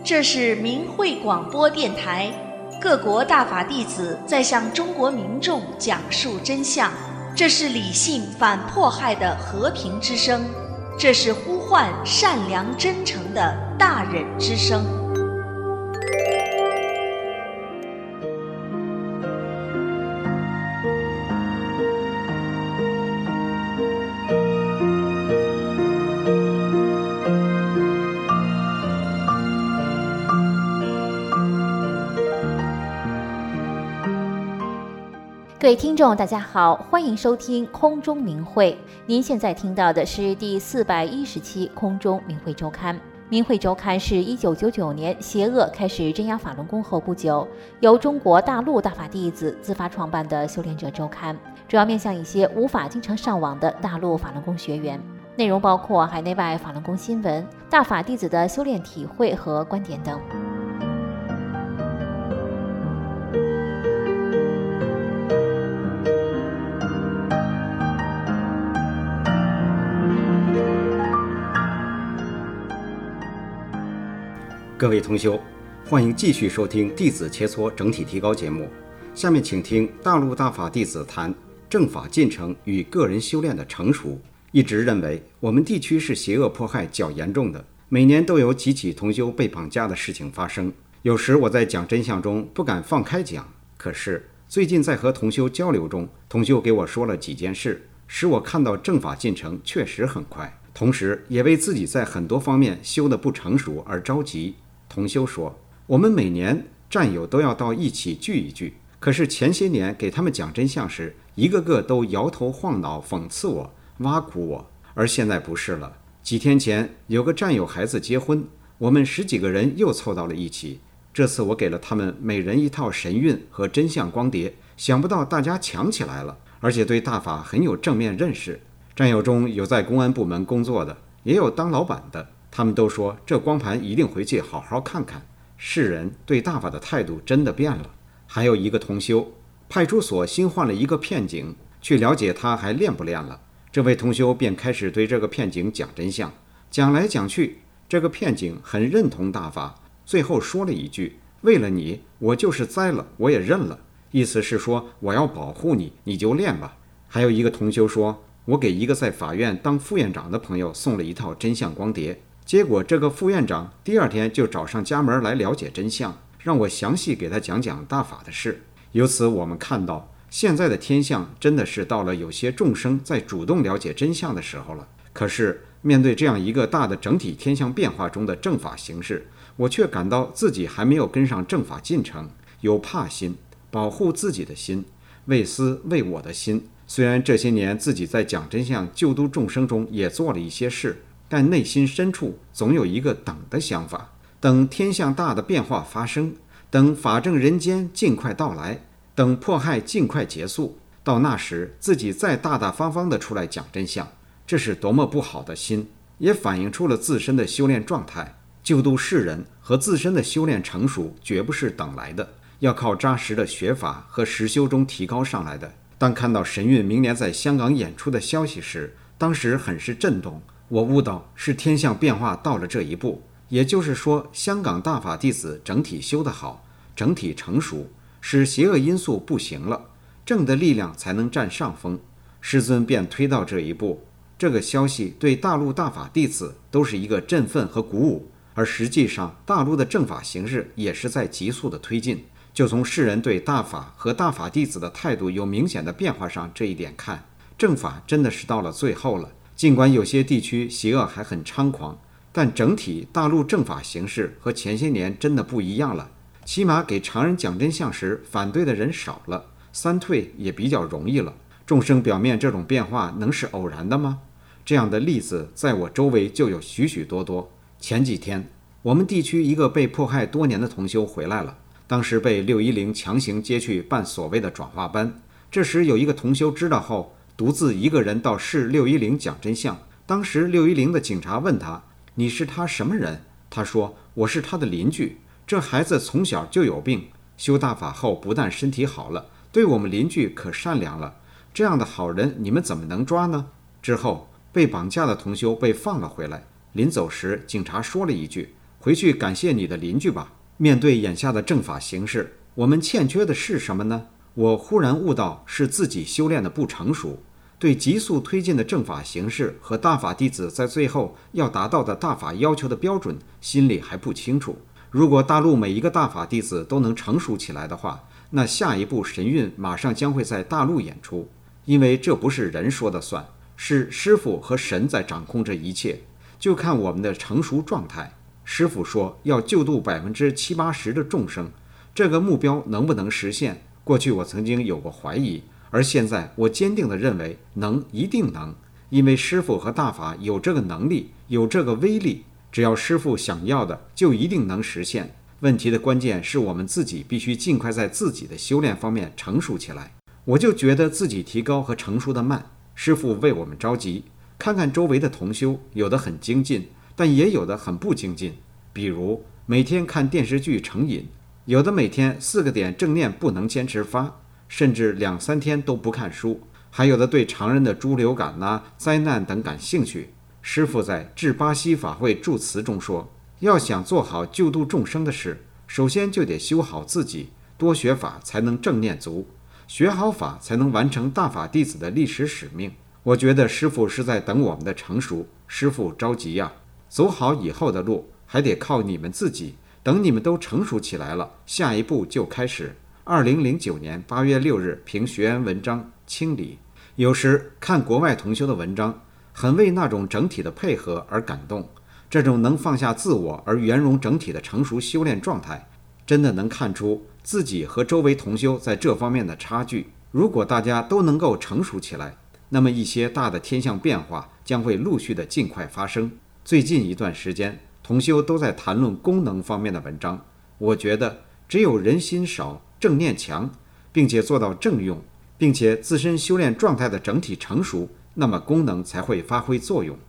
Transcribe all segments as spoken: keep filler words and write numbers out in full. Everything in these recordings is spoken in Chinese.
这是明慧广播电台，各国大法弟子在向中国民众讲述真相。这是理性反迫害的和平之声，这是呼唤善良真诚的大忍之声。 各位听众大家好，欢迎收听空中明慧。您现在听到的是第四百一十期空中明慧周刊。明慧周刊是一九九九年邪恶开始镇压法轮功后不久，由中国大陆大法弟子自发创办的修炼者周刊，主要面向一些无法经常上网的大陆法轮功学员，内容包括海内外法轮功新闻、大法弟子的修炼体会和观点等。 各位同修，欢迎继续收听弟子切磋整体提高节目。下面请听大陆大法弟子谈正法进程与个人修炼的成熟。一直认为我们地区是邪恶迫害较严重的，每年都有几起同修被绑架的事情发生。有时我在讲真相中不敢放开讲，可是最近在和同修交流中，同修给我说了几件事，使我看到正法进程确实很快，同时也为自己在很多方面修得不成熟而着急。同修说，我们每年战友都要到一起聚一聚，可是前些年给他们讲真相时，一个个都摇头晃脑讽刺我，挖苦我，而现在不是了。几天前有个战友孩子结婚，我们十几个人又凑到了一起，这次我给了他们每人一套神韵和真相光碟，想不到大家抢起来了，而且对大法很有正面认识。战友中有在公安部门工作的，也有当老板的，他们都说这光盘一定回去好好看看，世人对大法的态度真的变了。还有一个同修，派出所新换了一个骗警，去了解他还练不练了。这位同修便开始对这个骗警讲真相，讲来讲去，这个骗警很认同大法，最后说了一句，为了你，我就是栽了我也认了，意思是说我要保护你，你就练吧。还有一个同修说，我给一个在法院当副院长的朋友送了一套真相光碟，结果这个副院长第二天就找上家门来了解真相，让我详细给他讲讲大法的事。由此我们看到，现在的天象真的是到了有些众生在主动了解真相的时候了。可是面对这样一个大的整体天象变化中的正法形势，我却感到自己还没有跟上正法进程，有怕心，保护自己的心，为私为我的心。虽然这些年自己在讲真相救度众生中也做了一些事，但内心深处总有一个等的想法，等天象大的变化发生，等法正人间尽快到来，等迫害尽快结束，到那时自己再大大方方地出来讲真相。这是多么不好的心，也反映出了自身的修炼状态。救度世人和自身的修炼成熟绝不是等来的，要靠扎实的学法和实修中提高上来的。当看到神韵明年在香港演出的消息时，当时很是震动，我悟到是天象变化到了这一步，也就是说香港大法弟子整体修得好，整体成熟，使邪恶因素不行了，正的力量才能占上风。师尊便推到这一步，这个消息对大陆大法弟子都是一个振奋和鼓舞，而实际上大陆的正法形势也是在急速的推进。就从世人对大法和大法弟子的态度有明显的变化上这一点看，正法真的是到了最后了。尽管有些地区邪恶还很猖狂，但整体大陆正法形势和前些年真的不一样了。起码给常人讲真相时反对的人少了，三退也比较容易了。众生表面这种变化能是偶然的吗？这样的例子在我周围就有许许多多。前几天我们地区一个被迫害多年的同修回来了，当时被六一零强行接去办所谓的转化班。这时有一个同修知道后，独自一个人到市六一零讲真相。当时六一零的警察问他，你是他什么人？他说，我是他的邻居，这孩子从小就有病，修大法后不但身体好了，对我们邻居可善良了，这样的好人你们怎么能抓呢？之后被绑架的同修被放了回来，临走时警察说了一句， 回去感谢你的邻居吧。面对眼下的正法形势，我们欠缺的是什么呢？我忽然悟到是自己修炼的不成熟，对急速推进的正法形势和大法弟子在最后要达到的大法要求的标准心里还不清楚。如果大陆每一个大法弟子都能成熟起来的话，那下一步神韵马上将会在大陆演出。因为这不是人说的算，是师父和神在掌控这一切，就看我们的成熟状态。师父说要救度百分之七八十的众生，这个目标能不能实现？过去我曾经有过怀疑，而现在我坚定地认为能，一定能。因为师父和大法有这个能力，有这个威力，只要师父想要的，就一定能实现。问题的关键是我们自己必须尽快在自己的修炼方面成熟起来。我就觉得自己提高和成熟的慢，师父为我们着急。看看周围的同修，有的很精进，但也有的很不精进。比如每天看电视剧成瘾，有的每天四个点正念不能坚持发，甚至两三天都不看书，还有的对常人的猪流感啊、灾难等感兴趣。师父在致巴西法会祝词中说，要想做好救度众生的事，首先就得修好自己，多学法才能正念足，学好法才能完成大法弟子的历史使命。我觉得师父是在等我们的成熟，师父着急呀、啊，走好以后的路还得靠你们自己，等你们都成熟起来了，下一步就开始。二零零九年八月六日评学员文章清理。有时看国外同修的文章，很为那种整体的配合而感动。这种能放下自我而圆融整体的成熟修炼状态，真的能看出自己和周围同修在这方面的差距。如果大家都能够成熟起来，那么一些大的天象变化将会陆续的尽快发生。最近一段时间，同修都在谈论功能方面的文章。我觉得只有人心少、正念强，并且做到正用，并且自身修炼状态的整体成熟，那么功能才会发挥作用。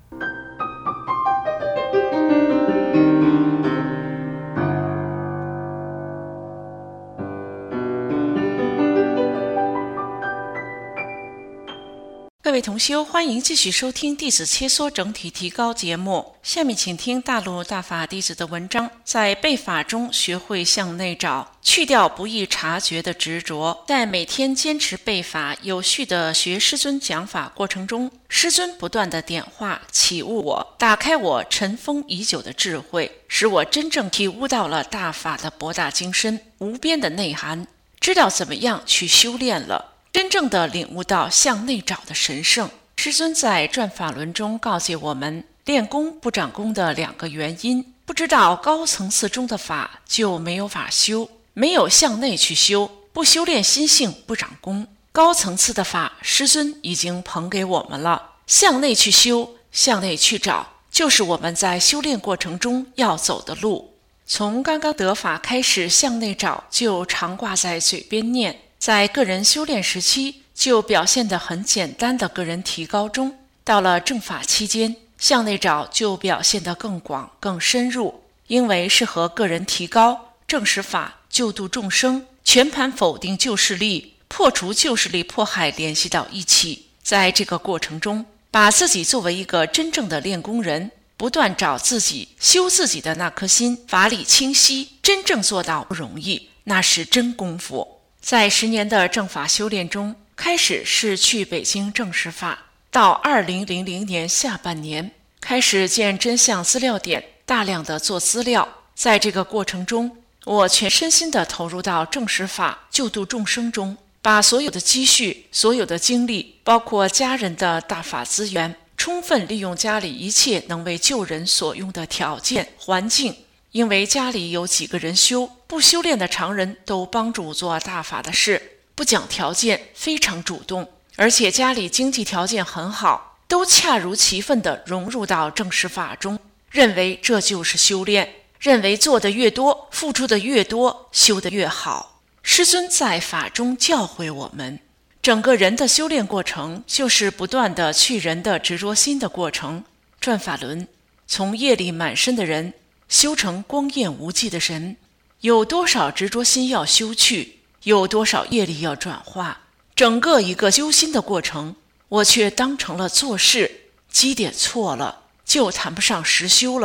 各位同修，欢迎继续收听弟子切磋整体提高节目。下面请听大陆大法弟子的文章，在背法中学会向内找，去掉不易察觉的执着。在每天坚持背法，有序的学师尊讲法过程中，师尊不断的点化启悟我，打开我尘封已久的智慧，使我真正体悟到了大法的博大精深、无边的内涵，知道怎么样去修炼了，真正的领悟到向内找的神圣。师尊在转法轮中告诫我们，练功不长功的两个原因，不知道高层次中的法就没有法修，没有向内去修，不修炼心性不长功。高层次的法师尊已经捧给我们了，向内去修，向内去找，就是我们在修炼过程中要走的路。从刚刚得法开始向内找，就常挂在嘴边念，在个人修炼时期就表现得很简单的个人提高中，到了正法期间，向内找就表现得更广更深入，因为是和个人提高、正实法、救度众生、全盘否定旧势力、破除旧势力迫害联系到一起。在这个过程中，把自己作为一个真正的练功人，不断找自己、修自己的那颗心，法理清晰，真正做到不容易，那是真功夫。在十年的正法修炼中，开始是去北京正实法，到二零零零年下半年开始建真相资料点，大量的做资料。在这个过程中，我全身心的投入到正实法救度众生中，把所有的积蓄、所有的精力，包括家人的大法资源，充分利用家里一切能为救人所用的条件环境。因为家里有几个人修，不修炼的常人都帮助做大法的事，不讲条件，非常主动，而且家里经济条件很好，都恰如其分地融入到正实法中，认为这就是修炼，认为做得越多，付出的越多，修得越好。师尊在法中教诲我们，整个人的修炼过程就是不断地去人的执着心的过程。转法轮，从业力满身的人修成光焰无际的神，有多少执着心要修去，有多少业力要转化，整个一个修心的过程，我却当成了做事，基点错了，就谈不上实修了。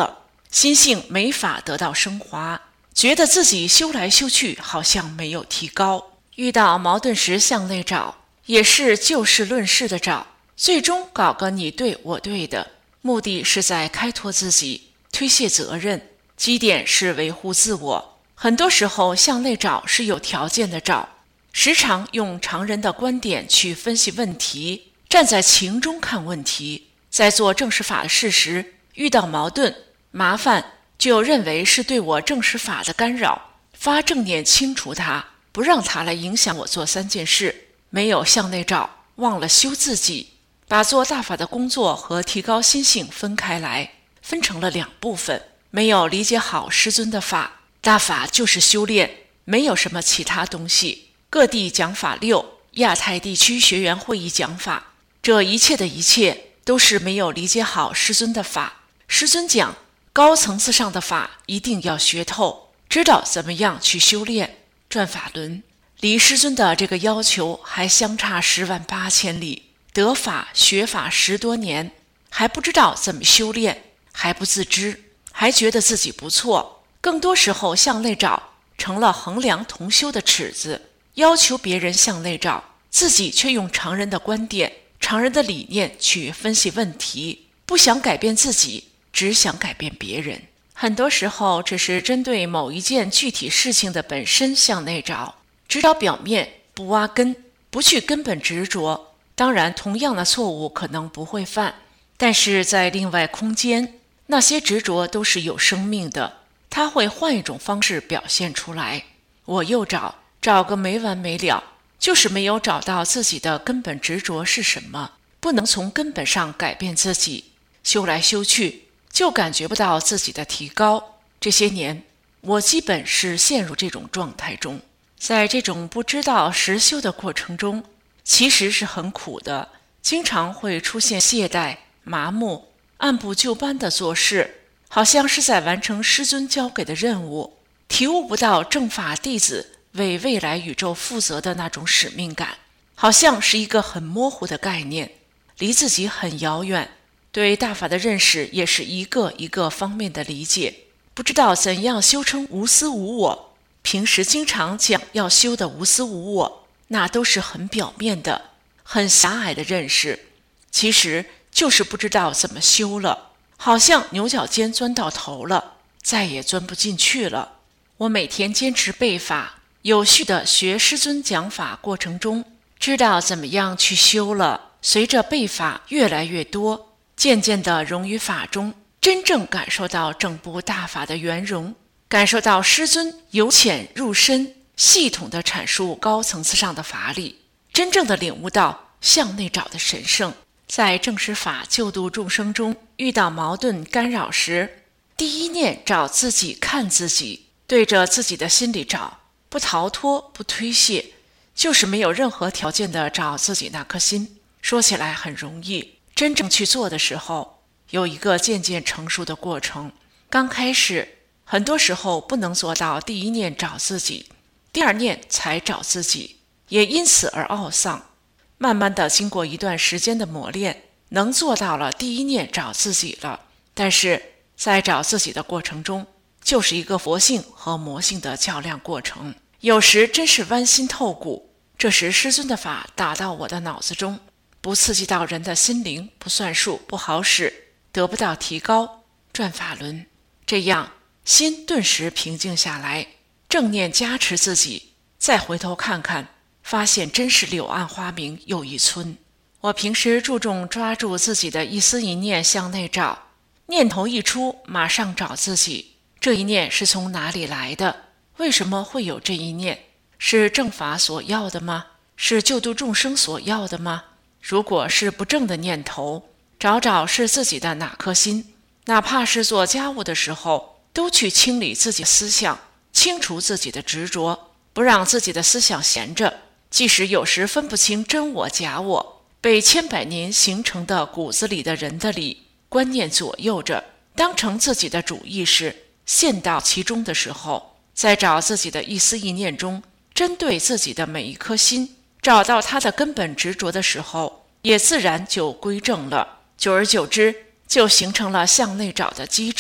心性没法得到升华，觉得自己修来修去好像没有提高。遇到矛盾时向内找，也是就事论事的找，最终搞个你对我对的，目的是在开拓自己，推卸责任，基点是维护自我。很多时候向内找是有条件的找，时常用常人的观点去分析问题，站在情中看问题，在做正实法的事时，遇到矛盾麻烦就认为是对我正实法的干扰，发正念清除它，不让它来影响我做三件事。没有向内找，忘了修自己，把做大法的工作和提高心性分开来，分成了两部分。没有理解好师尊的法，大法就是修炼，没有什么其他东西。各地讲法六，亚太地区学员会议讲法，这一切的一切都是没有理解好师尊的法。师尊讲高层次上的法一定要学透，知道怎么样去修炼转法轮，离师尊的这个要求还相差十万八千里。得法学法十多年，还不知道怎么修炼，还不自知，还觉得自己不错，更多时候向内找成了衡量同修的尺子，要求别人向内找，自己却用常人的观点、常人的理念去分析问题，不想改变自己，只想改变别人。很多时候只是针对某一件具体事情的本身向内找，只找表面，不挖根，不去根本执着。当然同样的错误可能不会犯，但是在另外空间，那些执着都是有生命的，它会换一种方式表现出来。我又找找个没完没了，就是没有找到自己的根本执着是什么，不能从根本上改变自己，修来修去就感觉不到自己的提高。这些年我基本是陷入这种状态中，在这种不知道实修的过程中，其实是很苦的，经常会出现懈怠、麻木、按部就班的做事，好像是在完成师尊交给的任务，体悟不到正法弟子为未来宇宙负责的那种使命感，好像是一个很模糊的概念，离自己很遥远。对大法的认识也是一个一个方面的理解，不知道怎样修成无私无我。平时经常讲要修的无私无我，那都是很表面的、很狭隘的认识，其实就是不知道怎么修了，好像牛角尖钻到头了，再也钻不进去了。我每天坚持背法，有序的学师尊讲法过程中，知道怎么样去修了，随着背法越来越多，渐渐地融于法中，真正感受到整部大法的圆融，感受到师尊由浅入深，系统地阐述高层次上的法理，真正地领悟到向内找的神圣。在正实法救度众生中，遇到矛盾干扰时，第一念找自己，看自己，对着自己的心里找，不逃脱，不推卸，就是没有任何条件地找自己那颗心。说起来很容易，真正去做的时候，有一个渐渐成熟的过程。刚开始很多时候不能做到第一念找自己，第二念才找自己，也因此而懊丧。慢慢的经过一段时间的磨练，能做到了第一念找自己了，但是在找自己的过程中，就是一个佛性和魔性的较量过程，有时真是剜心透骨。这时师尊的法打到我的脑子中，不刺激到人的心灵，不算数，不好使，得不到提高，转法轮，这样心顿时平静下来，正念加持自己，再回头看看，发现真是柳暗花明又一村。我平时注重抓住自己的一思一念向内找，念头一出马上找自己，这一念是从哪里来的？为什么会有这一念？是正法所要的吗？是救度众生所要的吗？如果是不正的念头，找找是自己的哪颗心，哪怕是做家务的时候，都去清理自己思想，清除自己的执着，不让自己的思想闲着。即使有时分不清真我假我，被千百年形成的骨子里的人的理观念左右着，当成自己的主意识，陷到其中的时候，在找自己的一思一念中，针对自己的每一颗心，找到它的根本执着的时候，也自然就归正了。久而久之，就形成了向内找的机制，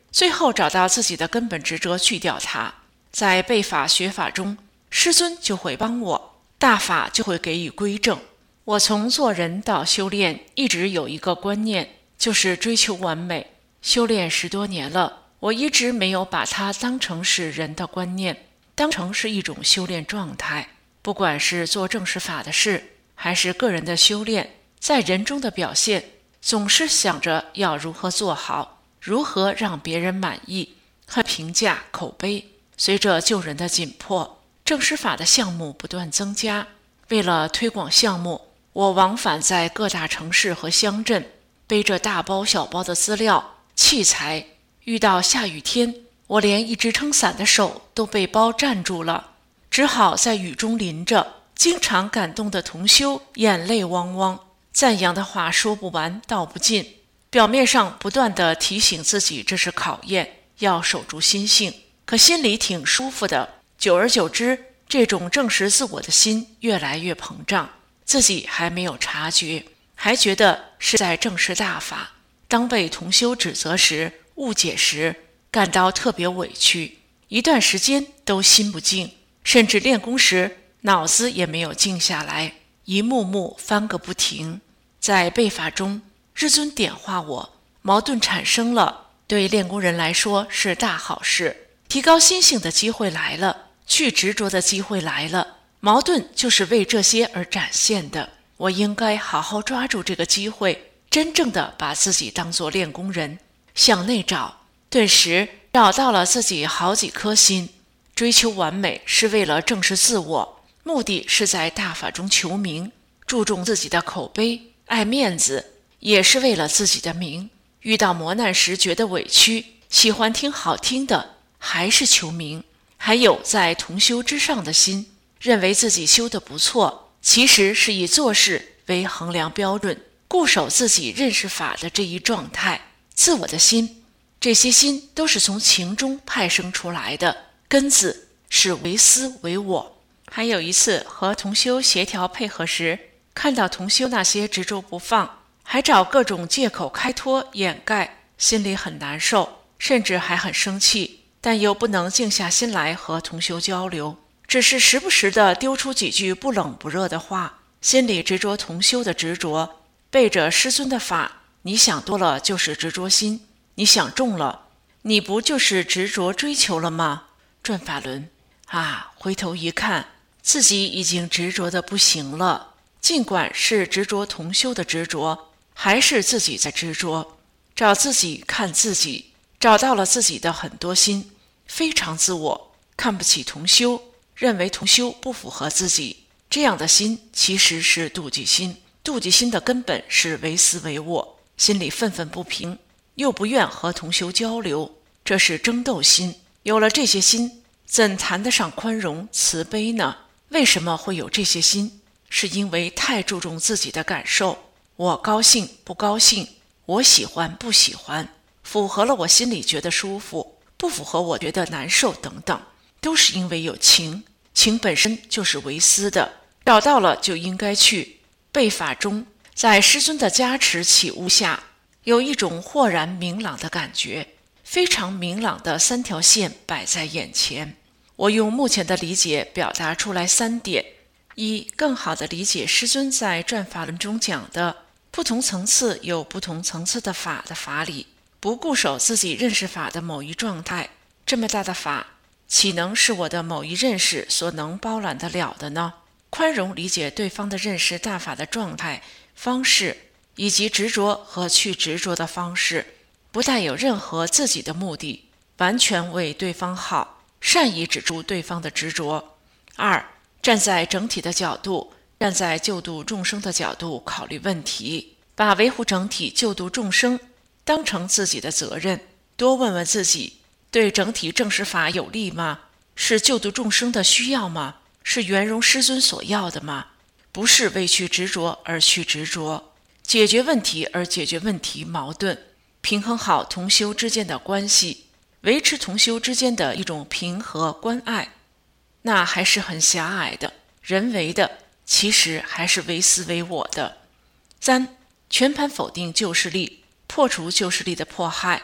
最后找到自己的根本执着，去掉它。在背法学法中，师尊就会帮我，大法就会给予归正。我从做人到修炼，一直有一个观念，就是追求完美。修炼十多年了，我一直没有把它当成是人的观念，当成是一种修炼状态。不管是做正实法的事，还是个人的修炼，在人中的表现，总是想着要如何做好，如何让别人满意和评价口碑。随着救人的紧迫，正实法的项目不断增加。为了推广项目，我往返在各大城市和乡镇，背着大包小包的资料器材。遇到下雨天，我连一直撑伞的手都被包占住了，只好在雨中淋着。经常感动的同修眼泪汪汪，赞扬的话说不完道不尽。表面上不断地提醒自己这是考验，要守住心性，可心里挺舒服的。久而久之，这种正视自我的心越来越膨胀，自己还没有察觉，还觉得是在正视大法。当被同修指责时、误解时，感到特别委屈，一段时间都心不静，甚至练功时脑子也没有静下来，一幕幕翻个不停。在背法中，日尊点化我，矛盾产生了，对练功人来说是大好事，提高心性的机会来了，去执着的机会来了。矛盾就是为这些而展现的，我应该好好抓住这个机会，真正的把自己当作练功人，向内找。顿时找到了自己好几颗心。追求完美是为了正视自我，目的是在大法中求名，注重自己的口碑，爱面子，也是为了自己的名。遇到磨难时觉得委屈，喜欢听好听的，还是求名。还有在同修之上的心，认为自己修得不错，其实是以做事为衡量标准，固守自己认识法的这一状态。自我的心，这些心都是从情中派生出来的，根子是唯私唯我。还有一次和同修协调配合时，看到同修那些执着不放，还找各种借口开脱掩盖，心里很难受，甚至还很生气，但又不能静下心来和同修交流，只是时不时地丢出几句不冷不热的话，心里执着同修的执着，背着师尊的法，你想多了就是执着心，你想重了，你不就是执着追求了吗？转法轮啊，回头一看，自己已经执着的不行了。尽管是执着同修的执着，还是自己在执着，找自己看自己，找到了自己的很多心，非常自我，看不起同修，认为同修不符合自己。这样的心其实是妒忌心，妒忌心的根本是唯私唯我，心里愤愤不平，又不愿和同修交流，这是争斗心。有了这些心，怎谈得上宽容慈悲呢？为什么会有这些心？是因为太注重自己的感受，我高兴不高兴，我喜欢不喜欢，符合了我心里觉得舒服，不符合我觉得难受等等，都是因为有情，情本身就是唯私的，找到了就应该去。背法中，在师尊的加持启悟下，有一种豁然明朗的感觉，非常明朗的三条线摆在眼前。我用目前的理解表达出来三点：一、更好地理解师尊在转法轮中讲的不同层次有不同层次的法的法理，不固守自己认识法的某一状态。这么大的法，岂能是我的某一认识所能包揽得了的呢？宽容理解对方的认识大法的状态、方式，以及执着和去执着的方式，不带有任何自己的目的，完全为对方好，善意指出对方的执着。二、站在整体的角度，站在救度众生的角度考虑问题，把维护整体救度众生当成自己的责任，多问问自己，对整体正实法有利吗？是救度众生的需要吗？是圆融师尊所要的吗？不是为去执着而去执着，解决问题而解决问题矛盾，平衡好同修之间的关系，维持同修之间的一种平和关爱，那还是很狭隘的，人为的，其实还是唯私唯我的。三、全盘否定旧势力，破除旧势力的迫害，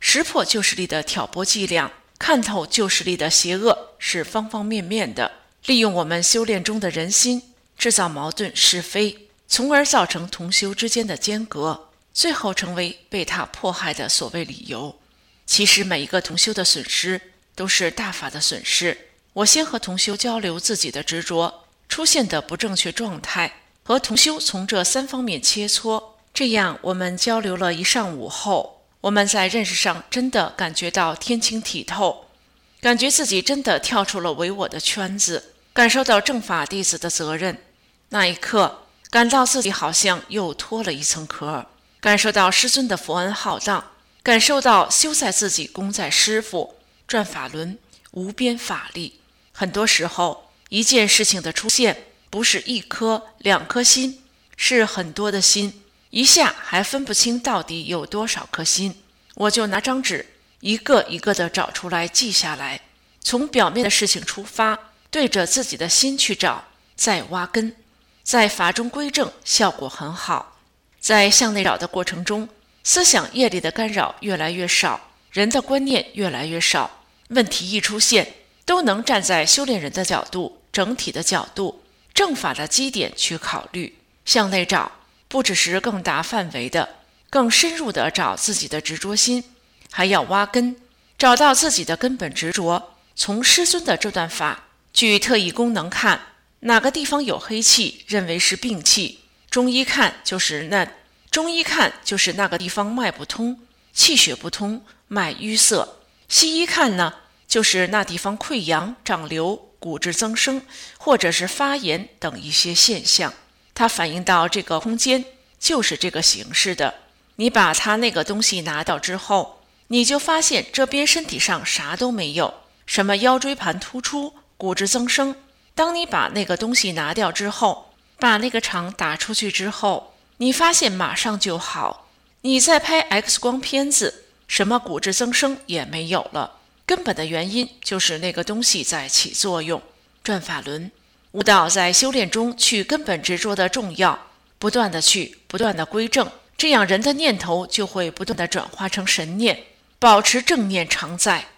识破旧势力的挑拨伎俩，看透旧势力的邪恶，是方方面面的，利用我们修炼中的人心，制造矛盾是非，从而造成同修之间的间隔，最后成为被他迫害的所谓理由。其实每一个同修的损失都是大法的损失。我先和同修交流自己的执着出现的不正确状态，和同修从这三方面切磋，这样我们交流了一上午后，我们在认识上真的感觉到天清体透，感觉自己真的跳出了唯我的圈子，感受到正法弟子的责任。那一刻感到自己好像又脱了一层壳，感受到师尊的佛恩浩荡，感受到修在自己功在师父，转法轮无边法力。很多时候一件事情的出现不是一颗两颗心，是很多的心，一下还分不清到底有多少颗心。我就拿张纸一个一个的找出来记下来，从表面的事情出发，对着自己的心去找，再挖根，在法中归正，效果很好。在向内找的过程中，思想业力的干扰越来越少，人的观念越来越少，问题一出现都能站在修炼人的角度，整体的角度，正法的基点去考虑。向内找不只是更大范围的，更深入的找自己的执着心，还要挖根，找到自己的根本执着。从师尊的这段法据特异功能看，哪个地方有黑气认为是病气，中医看就是那中医看就是那个地方脉不通，气血不通，脉淤塞。西医看呢，就是那地方溃疡、长瘤、骨质增生，或者是发炎等一些现象，它反映到这个空间就是这个形式的。你把它那个东西拿掉之后，你就发现这边身体上啥都没有，什么腰椎盘突出、骨质增生。当你把那个东西拿掉之后，把那个场打出去之后，你发现马上就好。你再拍 X 光片子，什么骨质增生也没有了，根本的原因就是那个东西在起作用。转法轮悟道在修炼中去根本执着的重要，不断的去不断的归正，这样人的念头就会不断的转化成神念，保持正念常在。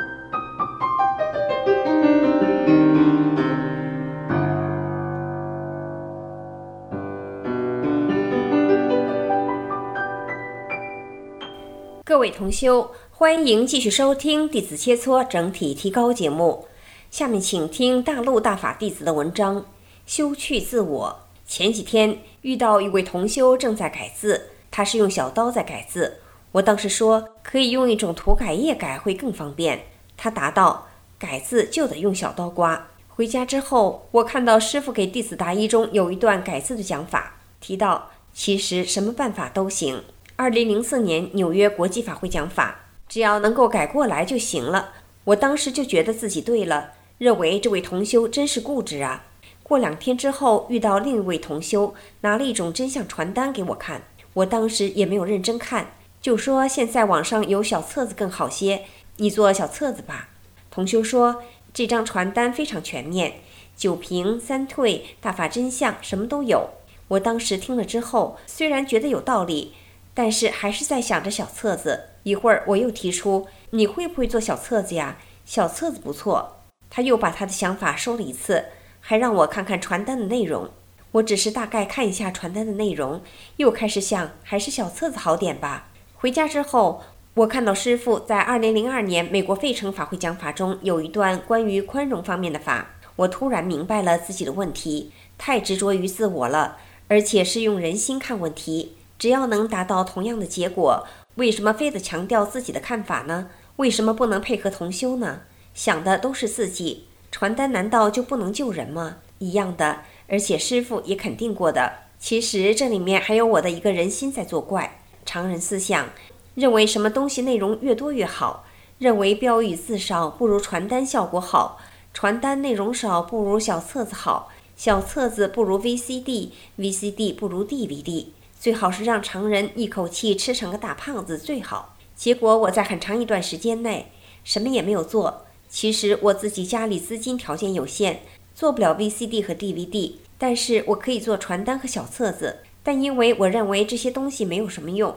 各位同修，欢迎继续收听弟子切磋整体提高节目。下面请听大陆大法弟子的文章，修去自我。前几天遇到一位同修正在改字，他是用小刀在改字，我当时说可以用一种涂改液改会更方便，他答道改字就得用小刀刮。回家之后，我看到师父给弟子答疑中有一段改字的讲法，提到其实什么办法都行。二零零四年纽约国际法会讲法，只要能够改过来就行了。我当时就觉得自己对了，认为这位同修真是固执啊。过两天之后遇到另一位同修，拿了一种真相传单给我看，我当时也没有认真看，就说现在网上有小册子更好些，你做小册子吧。同修说这张传单非常全面，九平三退大法真相什么都有。我当时听了之后，虽然觉得有道理，但是还是在想着小册子。一会儿我又提出你会不会做小册子呀？小册子不错。他又把他的想法说了一次，还让我看看传单的内容。我只是大概看一下传单的内容，又开始想还是小册子好点吧。回家之后，我看到师父在二零零二年美国费城法会讲法中有一段关于宽容方面的法，我突然明白了自己的问题，太执着于自我了，而且是用人心看问题。只要能达到同样的结果，为什么非得强调自己的看法呢？为什么不能配合同修呢？想的都是自己，传单难道就不能救人吗？一样的，而且师父也肯定过的。其实这里面还有我的一个人心在作怪。常人思想认为什么东西内容越多越好，认为标语字少不如传单效果好，传单内容少不如小册子好，小册子不如 V C D， V C D 不如 D V D，最好是让常人一口气吃成个大胖子最好。结果我在很长一段时间内什么也没有做。其实我自己家里资金条件有限，做不了 V C D 和 D V D， 但是我可以做传单和小册子。但因为我认为这些东西没有什么用，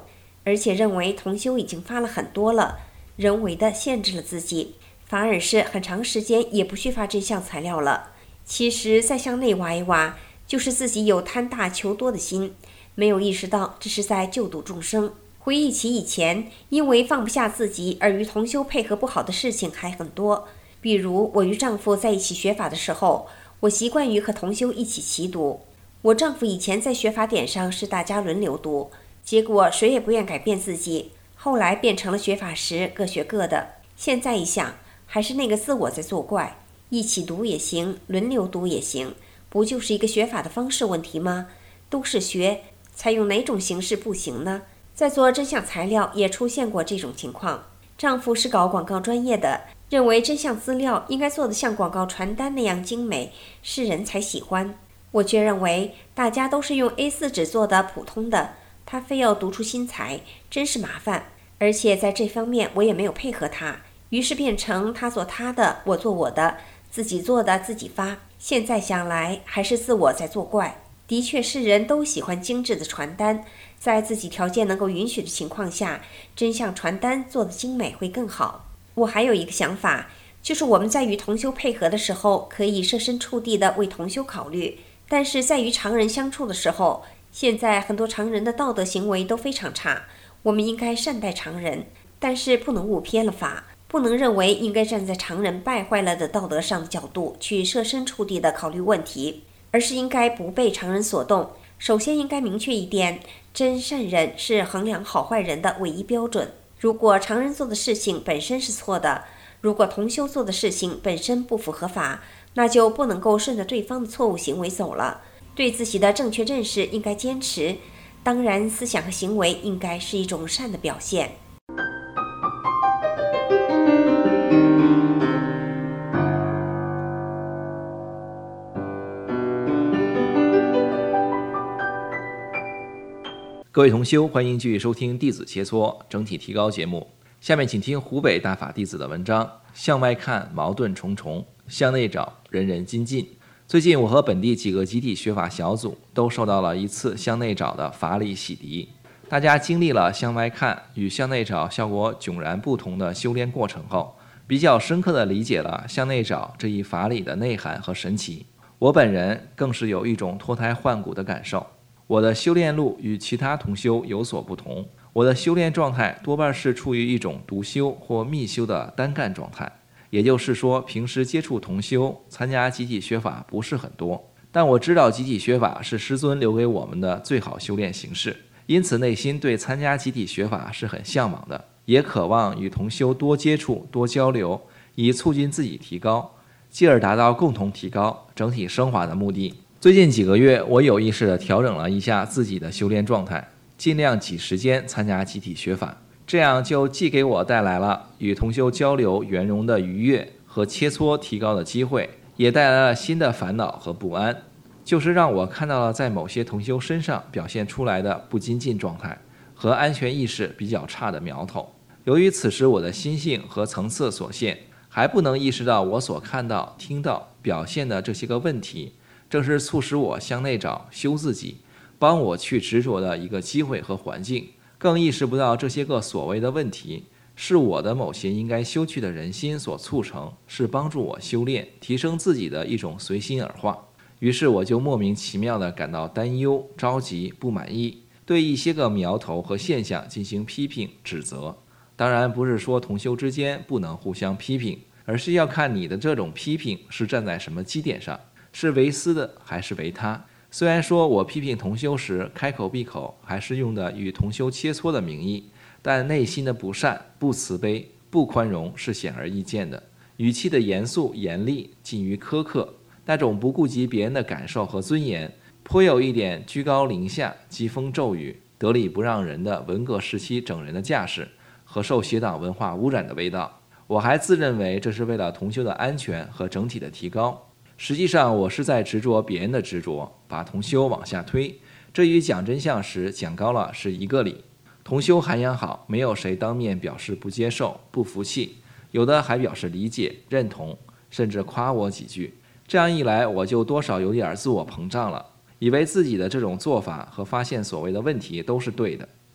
而且认为同修已经发了很多了，人为的限制了自己，反而是很长时间也不去发真相材料了。其实再向内挖一挖，就是自己有贪大求多的心，没有意识到这是在救度众生。回忆起以前因为放不下自己而与同修配合不好的事情还很多，比如我与丈夫在一起学法的时候，我习惯于和同修一起齐读。我丈夫以前在学法典上是大家轮流读，结果谁也不愿改变自己，后来变成了学法时各学各的。现在一想，还是那个自我在作怪，一起读也行，轮流读也行，不就是一个学法的方式问题吗？都是学，采用哪种形式不行呢？在做真相材料也出现过这种情况。丈夫是搞广告专业的，认为真相资料应该做得像广告传单那样精美，世人才喜欢。我却认为大家都是用 A 四 纸做的普通的，他非要读出新材，真是麻烦。而且在这方面我也没有配合他，于是变成他做他的，我做我的，自己做的自己发。现在想来还是自我在作怪。的确世人都喜欢精致的传单，在自己条件能够允许的情况下，真相传单做得精美会更好。我还有一个想法，就是我们在与同修配合的时候，可以设身处地的为同修考虑，但是在与常人相处的时候，现在很多常人的道德行为都非常差，我们应该善待常人，但是不能误偏了法，不能认为应该站在常人败坏了的道德上的角度去设身处地的考虑问题，而是应该不被常人所动。首先应该明确一点，真善忍是衡量好坏人的唯一标准。如果常人做的事情本身是错的，如果同修做的事情本身不符合法，那就不能够顺着对方的错误行为走了。对自己的正确认识应该坚持，当然思想和行为应该是一种善的表现。 各位同修，欢迎继续收听弟子切磋整体提高节目。下面请听湖北大法弟子的文章：向外看矛盾重重，向内找人人精进。最近我和本地几个集体学法小组都受到了一次向内找的法理洗涤，大家经历了向外看与向内找效果迥然不同的修炼过程后，比较深刻地理解了向内找这一法理的内涵和神奇。我本人更是有一种脱胎换骨的感受。我的修炼路与其他同修有所不同，我的修炼状态多半是处于一种独修或密修的单干状态，也就是说平时接触同修参加集体学法不是很多，但我知道集体学法是师尊留给我们的最好修炼形式，因此内心对参加集体学法是很向往的，也渴望与同修多接触多交流，以促进自己提高，继而达到共同提高整体升华的目的。最近几个月，我有意识地调整了一下自己的修炼状态，尽量挤时间参加集体学法，这样就既给我带来了与同修交流圆融的愉悦和切磋提高的机会，也带来了新的烦恼和不安，就是让我看到了在某些同修身上表现出来的不精进状态和安全意识比较差的苗头。由于此时我的心性和层次所限，还不能意识到我所看到、听到、表现的这些个问题，正是促使我向内找修自己，帮我去执着的一个机会和环境。更意识不到这些个所谓的问题是我的某些应该修去的人心所促成，是帮助我修炼提升自己的一种随心而化。于是我就莫名其妙地感到担忧、着急、不满意，对一些个苗头和现象进行批评指责。当然不是说同修之间不能互相批评，而是要看你的这种批评是站在什么基点上，是为私的还是为他。虽然说我批评同修时开口闭口还是用的与同修切磋的名义，但内心的不善、不慈悲、不宽容是显而易见的，语气的严肃严厉近于苛刻，那种不顾及别人的感受和尊严，颇有一点居高临下、疾风骤雨、得理不让人的文革时期整人的架势和受邪党文化污染的味道。我还自认为这是为了同修的安全和整体的提高，实际上我是在执着别人的执着，把同修往下推，这与讲真相时讲高了是一个理。同修涵养好，没有谁当面表示不接受、不服气，有的还表示理解、认同，甚至夸我几句。这样一来，我就多少有点自我膨胀了，以为自己的这种做法和发现所谓的问题都是对的。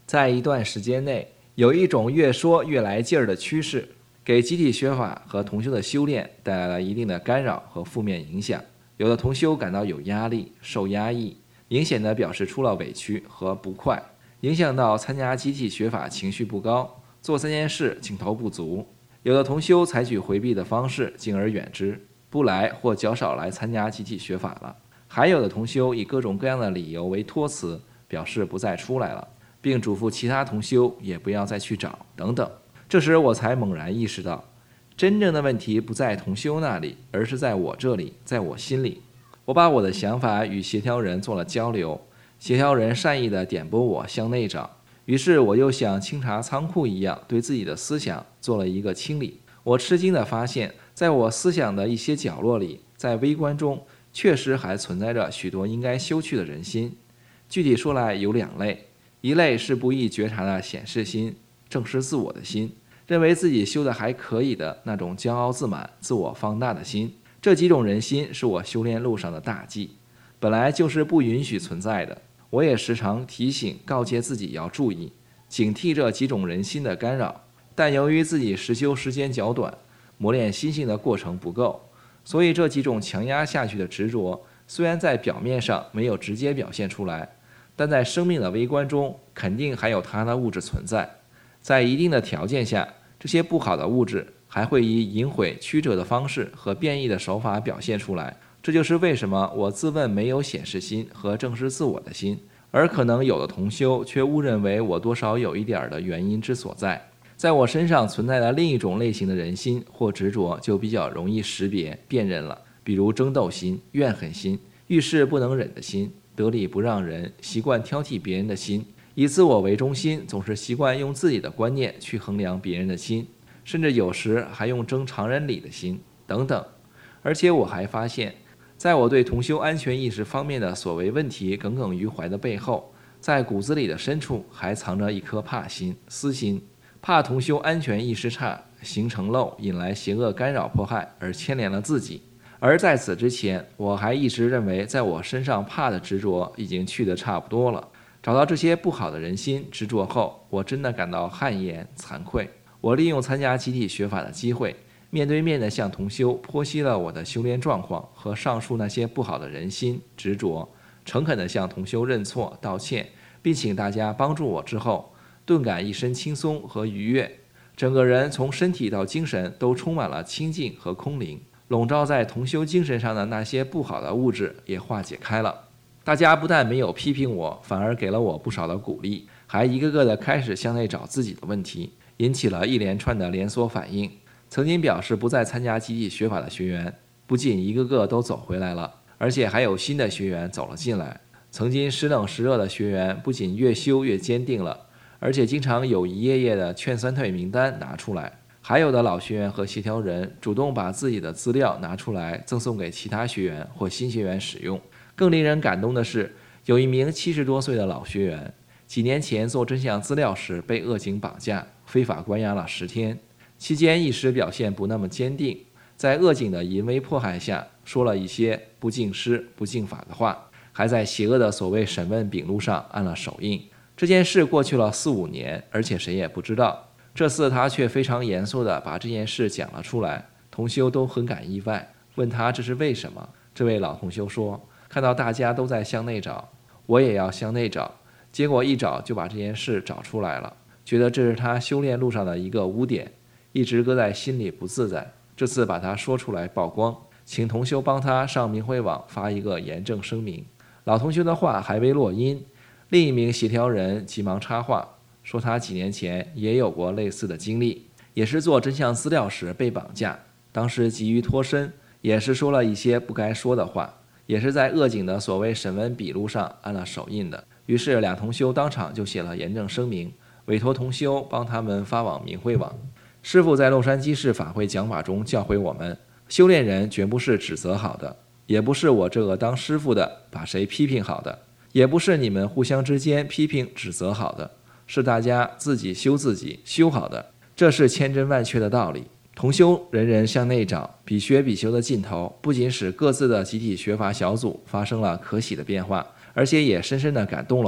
在一段时间内，有一种越说越来劲儿的趋势，给集体学法和同修的修炼带来了一定的干扰和负面影响。有的同修感到有压力、受压抑，明显地表示出了委屈和不快，影响到参加集体学法情绪不高，做三件事劲头不足。有的同修采取回避的方式，敬而远之，不来或较少来参加集体学法了。还有的同修以各种各样的理由为托词，表示不再出来了，并嘱咐其他同修也不要再去找等等。这时我才猛然意识到，真正的问题不在同修那里，而是在我这里，在我心里。我把我的想法与协调人做了交流，协调人善意地点拨我向内找，于是我又像清查仓库一样，对自己的思想做了一个清理。我吃惊地发现，在我思想的一些角落里，在微观中确实还存在着许多应该修去的人心。具体说来有两类，一类是不易觉察的显示心，正视自我的心，认为自己修得还可以的那种骄傲自满、自我放大的心。这几种人心是我修炼路上的大忌，本来就是不允许存在的。我也时常提醒告诫自己要注意警惕这几种人心的干扰，但由于自己实修时间较短，磨练心性的过程不够，所以这几种强压下去的执着虽然在表面上没有直接表现出来，但在生命的微观中肯定还有它的物质存在。在一定的条件下，这些不好的物质还会以淫毁曲折的方式和变异的手法表现出来。这就是为什么我自问没有显示心和正视自我的心，而可能有的同修却误认为我多少有一点的原因之所在。在我身上存在的另一种类型的人心或执着就比较容易识别辨认了，比如争斗心、怨恨心、遇事不能忍的心、得理不让人、习惯挑剔别人的心，以自我为中心，总是习惯用自己的观念去衡量别人的心，甚至有时还用争常人理的心等等。而且我还发现，在我对同修安全意识方面的所谓问题耿耿于怀的背后，在骨子里的深处还藏着一颗怕心、私心，怕同修安全意识差，形成漏，引来邪恶干扰迫害，而牵连了自己。而在此之前，我还一直认为在我身上怕的执着已经去得差不多了。找到这些不好的人心执着后，我真的感到汗颜惭愧。我利用参加集体学法的机会，面对面地向同修剖析了我的修炼状况和上述那些不好的人心执着，诚恳地向同修认错道歉，并请大家帮助我之后，顿感一身轻松和愉悦，整个人从身体到精神都充满了清净和空灵，笼罩在同修精神上的那些不好的物质也化解开了。大家不但没有批评我，反而给了我不少的鼓励，还一个个的开始向内找自己的问题，引起了一连串的连锁反应。曾经表示不再参加集体学法的学员，不仅一个个都走回来了，而且还有新的学员走了进来。曾经时冷时热的学员，不仅越修越坚定了，而且经常有一页页的劝三退名单拿出来。还有的老学员和协调人主动把自己的资料拿出来赠送给其他学员或新学员使用。更令人感动的是，有一名七十多岁的老学员，几年前做真相资料时被恶警绑架，非法关押了十天，期间一时表现不那么坚定，在恶警的淫威迫害下，说了一些不敬师不敬法的话，还在邪恶的所谓审问笔录上按了手印。这件事过去了四五年，而且谁也不知道。这次他却非常严肃地把这件事讲了出来，同修都很感意外，问他这是为什么。这位老同修说，看到大家都在向内找，我也要向内找，结果一找就把这件事找出来了，觉得这是他修炼路上的一个污点，一直搁在心里不自在。这次把他说出来曝光，请同修帮他上明慧网发一个严正声明。老同修的话还未落音，另一名协调人急忙插话，说他几年前也有过类似的经历，也是做真相资料时被绑架，当时急于脱身，也是说了一些不该说的话，也是在恶警的所谓审问笔录上按了手印的。于是两同修当场就写了严正声明，委托同修帮他们发往明慧网。师父在洛杉矶市法会讲法中教诲我们，修炼人绝不是指责好的，也不是我这个当师父的把谁批评好的，也不是你们互相之间批评指责好的，是大家自己修自己修好的，这是千真万确的道理。同修人人向内找，比学比修的尽头，不仅使各自的集体学法小组发生了可喜的变化，而且也深深地感动了我。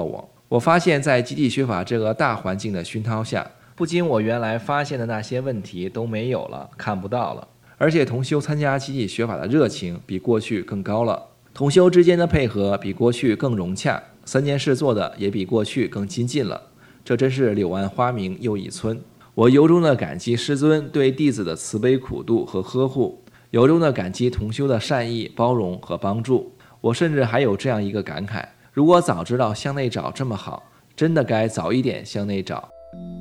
我发现在集体学法这个大环境的熏陶下，不仅我原来发现的那些问题都没有了，看不到了，而且同修参加集体学法的热情比过去更高了，同修之间的配合比过去更融洽，三件事做的也比过去更精进了。这真是柳暗花明又一村。我由衷的感激师尊对弟子的慈悲苦度和呵护，由衷的感激同修的善意包容和帮助。我甚至还有这样一个感慨，如果早知道向内找这么好，真的该早一点向内找。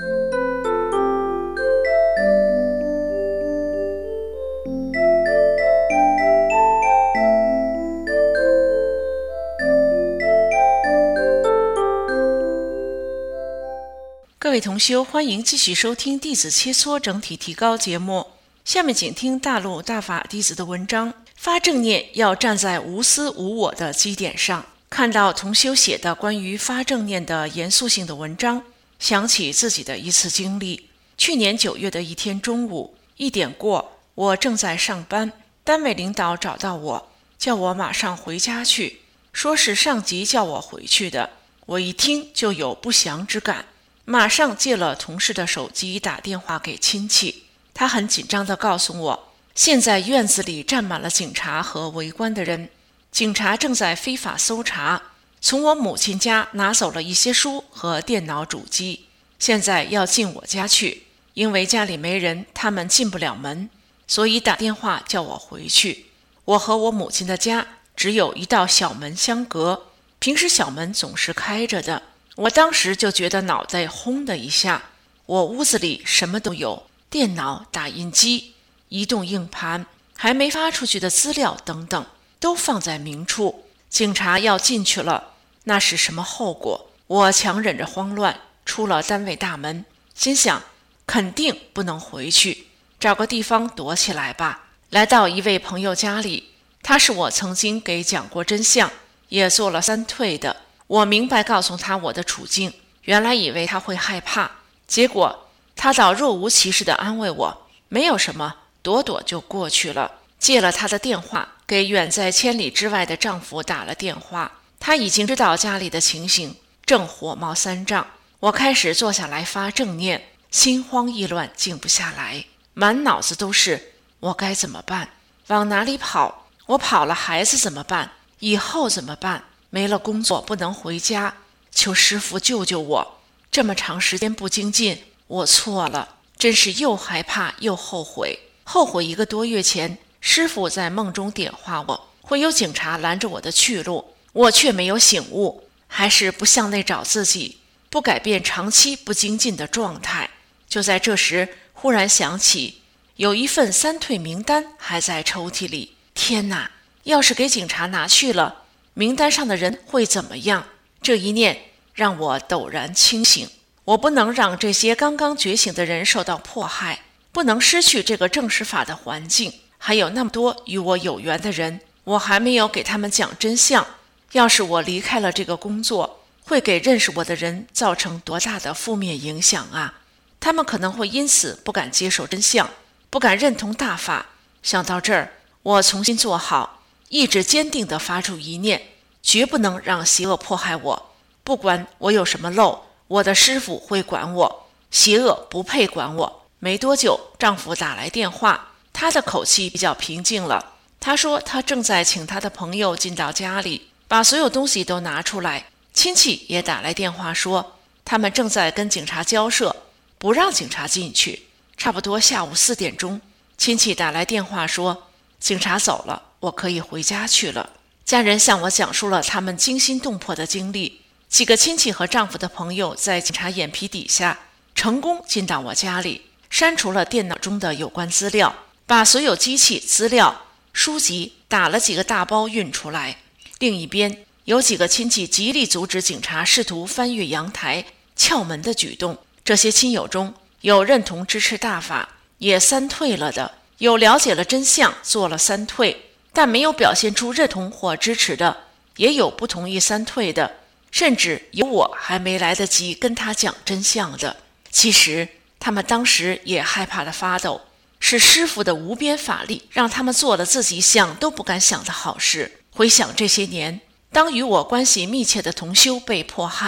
各位同修，欢迎继续收听弟子切磋整体提高节目。下面请听大陆大法弟子的文章，发正念要站在无私无我的基点上。看到同修写的关于发正念的严肃性的文章，想起自己的一次经历。去年九月的一天中午，一点过，我正在上班，单位领导找到我，叫我马上回家去，说是上级叫我回去的。我一听就有不祥之感，马上借了同事的手机打电话给亲戚。他很紧张地告诉我，现在院子里站满了警察和围观的人，警察正在非法搜查，从我母亲家拿走了一些书和电脑主机，现在要进我家去，因为家里没人，他们进不了门，所以打电话叫我回去。我和我母亲的家只有一道小门相隔，平时小门总是开着的。我当时就觉得脑袋轰的一下，我屋子里什么都有，电脑、打印机、移动硬盘，还没发出去的资料等等，都放在明处。警察要进去了，那是什么后果？我强忍着慌乱出了单位大门，心想肯定不能回去，找个地方躲起来吧。来到一位朋友家里，他是我曾经给讲过真相，也做了三退的。我明白告诉他我的处境，原来以为他会害怕，结果他倒若无其事地安慰我，没有什么，躲躲就过去了。借了他的电话，给远在千里之外的丈夫打了电话，他已经知道家里的情形，正火冒三丈。我开始坐下来发正念，心慌意乱，静不下来，满脑子都是我该怎么办，往哪里跑，我跑了孩子怎么办，以后怎么办，没了工作不能回家，求师父救救我，这么长时间不精进，我错了，真是又害怕又后悔。后悔一个多月前师父在梦中点化我，会有警察拦着我的去路，我却没有醒悟，还是不向内找自己，不改变长期不精进的状态。就在这时，忽然想起有一份三退名单还在抽屉里，天哪，要是给警察拿去了，名单上的人会怎么样？这一念让我陡然清醒，我不能让这些刚刚觉醒的人受到迫害，不能失去这个正实法的环境。还有那么多与我有缘的人，我还没有给他们讲真相，要是我离开了这个工作，会给认识我的人造成多大的负面影响啊！他们可能会因此不敢接受真相，不敢认同大法。想到这儿，我重新做好，意志坚定地发出一念，绝不能让邪恶迫害我，不管我有什么漏，我的师父会管我，邪恶不配管我。没多久，丈夫打来电话，他的口气比较平静了。他说他正在请他的朋友进到家里，把所有东西都拿出来。亲戚也打来电话说，他们正在跟警察交涉，不让警察进去。差不多下午四点钟，亲戚打来电话说，警察走了，我可以回家去了。家人向我讲述了他们惊心动魄的经历。几个亲戚和丈夫的朋友在警察眼皮底下成功进到我家里，删除了电脑中的有关资料，把所有机器、资料、书籍打了几个大包运出来。另一边，有几个亲戚极力阻止警察试图翻越阳台、撬门的举动。这些亲友中有认同支持大法，也三退了的，有了解了真相做了三退，但没有表现出认同或支持的，也有不同意三退的，甚至有我还没来得及跟他讲真相的。其实他们当时也害怕的发抖，是师父的无边法力让他们做了自己想都不敢想的好事。回想这些年，当与我关系密切的同修被迫害，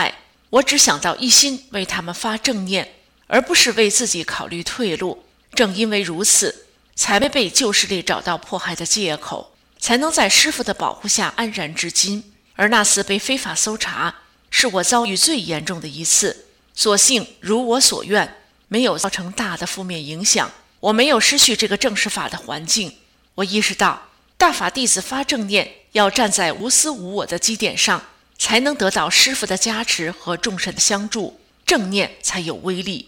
我只想到一心为他们发正念，而不是为自己考虑退路。正因为如此，才没被旧势力找到迫害的借口，才能在师父的保护下安然至今。而那次被非法搜查，是我遭遇最严重的一次，所幸如我所愿，没有造成大的负面影响。我没有失去这个正式法的环境。我意识到，大法弟子发正念要站在无私无我的基点上，才能得到师父的加持和众神的相助，正念才有威力。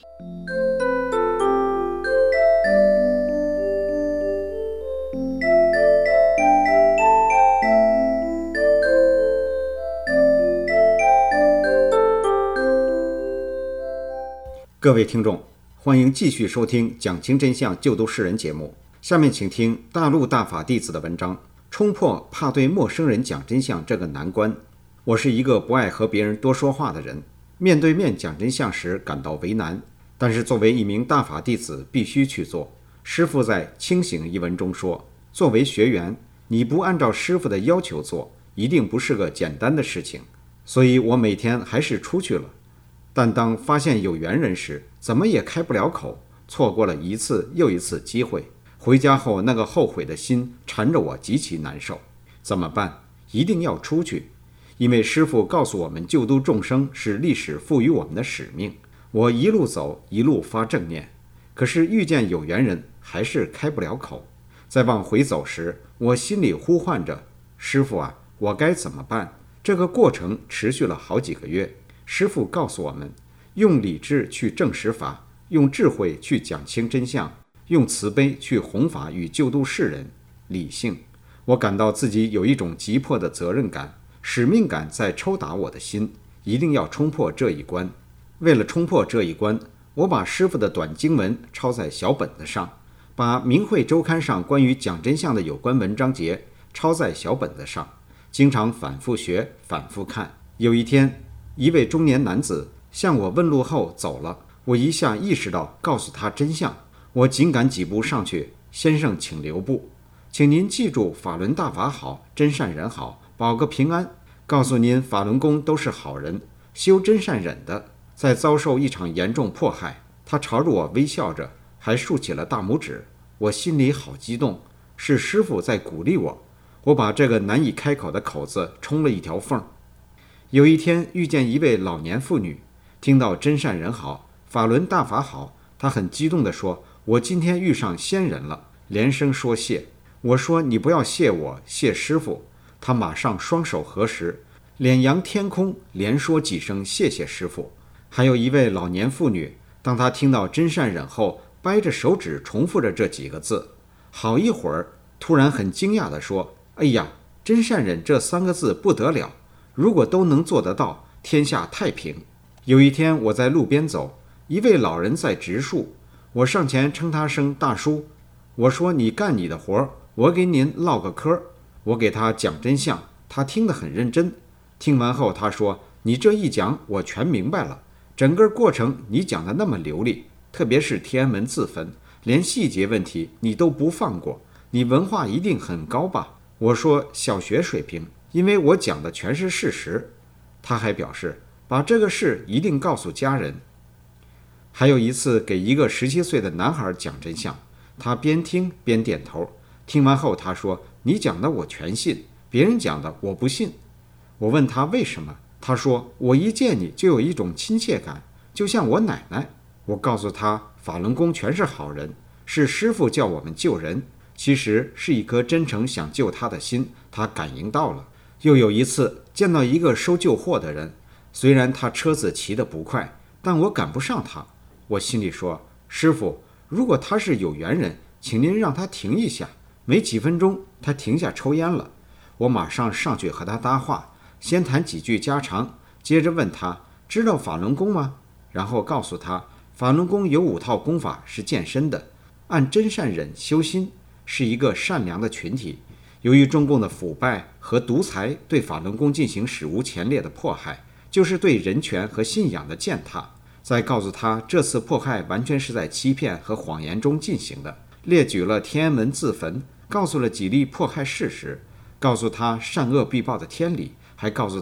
各位听众，欢迎继续收听讲清真相救度世人节目。下面请听大陆大法弟子的文章，冲破怕对陌生人讲真相这个难关。我是一个不爱和别人多说话的人，面对面讲真相时感到为难，但是作为一名大法弟子必须去做。师父在《清醒》一文中说，作为学员，你不按照师父的要求做，一定不是个简单的事情。所以我每天还是出去了，但当发现有缘人时，怎么也开不了口，错过了一次又一次机会。回家后，那个后悔的心缠着我，极其难受。怎么办？一定要出去，因为师父告诉我们，救度众生是历史赋予我们的使命。我一路走，一路发正念，可是遇见有缘人，还是开不了口。在往回走时，我心里呼唤着：师父啊，我该怎么办？这个过程持续了好几个月。师父告诉我们，用理智去证实法，用智慧去讲清真相，用慈悲去弘法与救度世人。理性，我感到自己有一种急迫的责任感，使命感在抽打我的心，一定要冲破这一关。为了冲破这一关，我把师父的短经文抄在小本子上，把明慧周刊上关于讲真相的有关文章节抄在小本子上，经常反复学，反复看。有一天，一位中年男子向我问路后走了，我一下意识到告诉他真相。我紧赶几步上去，先生请留步，请您记住法轮大法好，真善人好，保个平安。告诉您，法轮功都是好人，修真善忍的，在遭受一场严重迫害。他朝着我微笑着，还竖起了大拇指。我心里好激动，是师父在鼓励我。我把这个难以开口的口子冲了一条缝。有一天遇见一位老年妇女，听到真善人好，法轮大法好，她很激动地说，我今天遇上仙人了，连声说谢。我说，你不要谢我，谢师父。她马上双手合十，脸扬天空，连说几声谢谢师父。还有一位老年妇女，当她听到真善忍后，掰着手指重复着这几个字，好一会儿，突然很惊讶地说，哎呀，真善忍这三个字不得了，如果都能做得到，天下太平。有一天我在路边走，一位老人在植树，我上前称他声大叔，我说，你干你的活，我给您唠个嗑。我给他讲真相，他听得很认真。听完后他说，你这一讲我全明白了，整个过程你讲得那么流利，特别是天安门自焚，连细节问题你都不放过，你文化一定很高吧？我说，小学水平，因为我讲的全是事实。他还表示，把这个事一定告诉家人。还有一次给一个十七岁的男孩讲真相，他边听边点头。听完后他说，你讲的我全信，别人讲的我不信。我问他为什么，他说，我一见你就有一种亲切感，就像我奶奶。我告诉他，法轮功全是好人，是师父叫我们救人，其实是一颗真诚想救他的心，他感应到了。又有一次见到一个收旧货的人，虽然他车子骑得不快，但我赶不上他。我心里说，师父，如果他是有缘人，请您让他停一下。没几分钟，他停下抽烟了。我马上上去和他搭话，先谈几句家常，接着问他知道法轮功吗？然后告诉他，法轮功有五套功法是健身的，按真善忍修心，是一个善良的群体。由于中共的腐败和独裁对法轮功进行史无前例的迫害，就是对人权和信仰的践踏。再告诉他，这次迫害完全是在欺骗和谎言中进行的，列举了天安门自焚，告诉了几例迫害事实，告诉他善恶必报的天理，还告诉他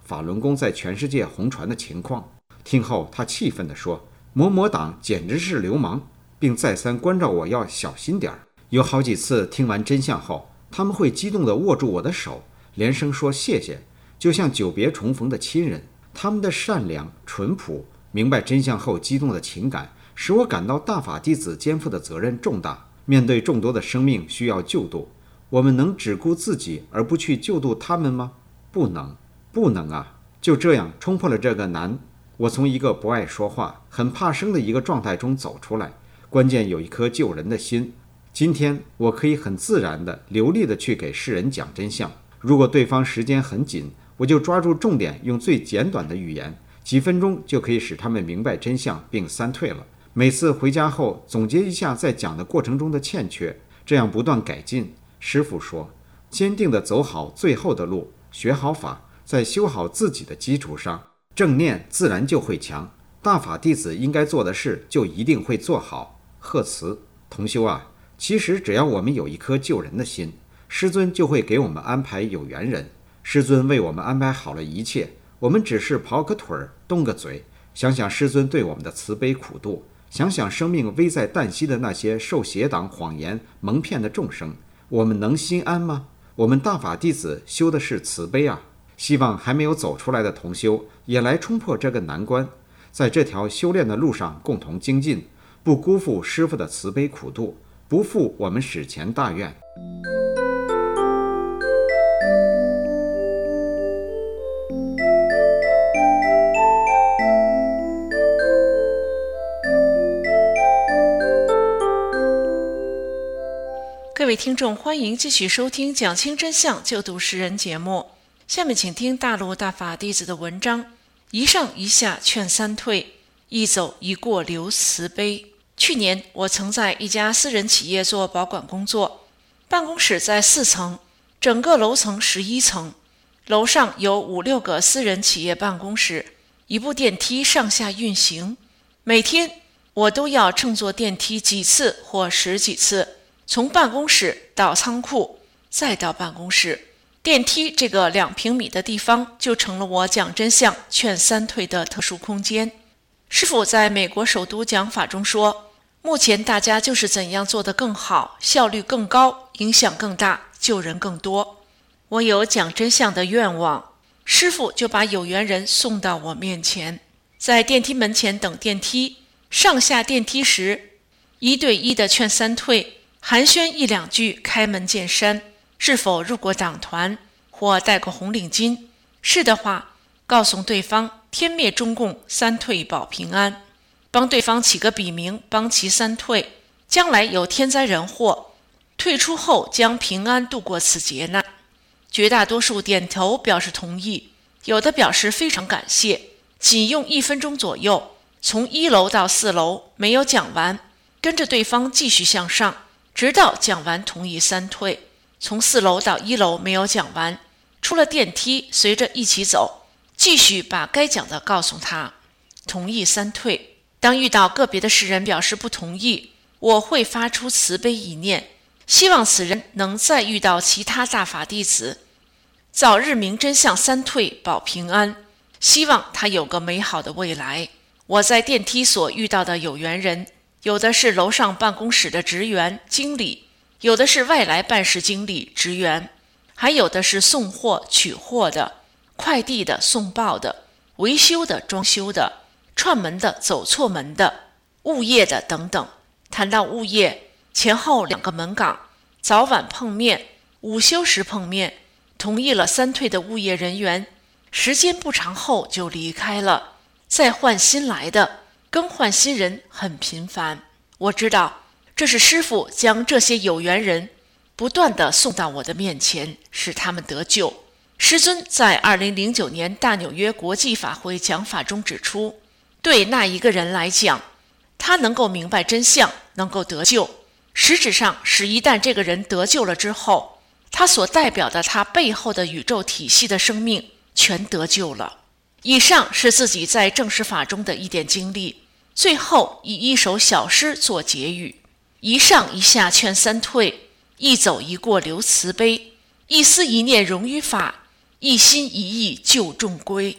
法轮功在全世界红传的情况。听后，他气愤地说：“某某党简直是流氓！”并再三关照我要小心点儿。有好几次听完真相后，他们会激动地握住我的手，连声说谢谢，就像久别重逢的亲人。他们的善良、淳朴，明白真相后激动的情感，使我感到大法弟子肩负的责任重大。面对众多的生命需要救度，我们能只顾自己而不去救度他们吗？不能，不能啊！就这样冲破了这个难。我从一个不爱说话、很怕生的一个状态中走出来，关键有一颗救人的心。今天我可以很自然的、流利的去给世人讲真相。如果对方时间很紧，我就抓住重点，用最简短的语言，几分钟就可以使他们明白真相并三退了。每次回家后总结一下在讲的过程中的欠缺，这样不断改进。师父说，坚定地走好最后的路，学好法，在修好自己的基础上，正念自然就会强。大法弟子应该做的事就一定会做好。贺词，同修啊，其实只要我们有一颗救人的心，师尊就会给我们安排有缘人。师尊为我们安排好了一切，我们只是跑个腿儿，动个嘴，想想师尊对我们的慈悲苦度，想想生命危在旦夕的那些受邪党谎言蒙骗的众生，我们能心安吗？我们大法弟子修的是慈悲啊！希望还没有走出来的同修也来冲破这个难关，在这条修炼的路上共同精进，不辜负师父的慈悲苦度，不负我们史前大愿。 各位听众，欢迎继续收听讲清真相救度世人节目。下面请听大陆大法弟子的文章，一上一下劝三退，一走一过留慈悲。去年我曾在一家私人企业做保管工作，办公室在四层，整个楼层十一层，楼上有五六个私人企业办公室，一部电梯上下运行，每天我都要乘坐电梯几次或十几次，从办公室到仓库，再到办公室。电梯这个两平米的地方就成了我讲真相劝三退的特殊空间。师父在美国首都讲法中说，目前大家就是怎样做得更好，效率更高，影响更大，救人更多。我有讲真相的愿望，师父就把有缘人送到我面前，在电梯门前等电梯，上下电梯时一对一的劝三退，寒暄一两句，开门见山，是否入过党团或戴过红领巾，是的话告诉对方天灭中共，三退保平安，帮对方起个笔名，帮其三退，将来有天灾人祸，退出后将平安度过此劫难。绝大多数点头表示同意，有的表示非常感谢。仅用一分钟左右，从一楼到四楼没有讲完，跟着对方继续向上，直到讲完同意三退。从四楼到一楼没有讲完，出了电梯随着一起走，继续把该讲的告诉他，同意三退。当遇到个别的世人表示不同意，我会发出慈悲一念，希望此人能再遇到其他大法弟子，早日明真相三退保平安，希望他有个美好的未来。我在电梯所遇到的有缘人，有的是楼上办公室的职员经理，有的是外来办事经理职员，还有的是送货取货的，快递的送报的，维修的装修的，串门的走错门的，物业的等等。谈到物业，前后两个门岗，早晚碰面，午休时碰面，同意了三退的物业人员，时间不长后就离开了，再换新来的，更换新人很频繁。我知道这是师父将这些有缘人不断地送到我的面前，使他们得救。师尊在二零零九年大纽约国际法会讲法中指出，对那一个人来讲，他能够明白真相，能够得救，实质上是一旦这个人得救了之后，他所代表的他背后的宇宙体系的生命全得救了。以上是自己在正式法中的一点经历，最后以一首小诗做结语：一上一下劝三退，一走一过留慈悲，一思一念融于法， 一心一意救众归。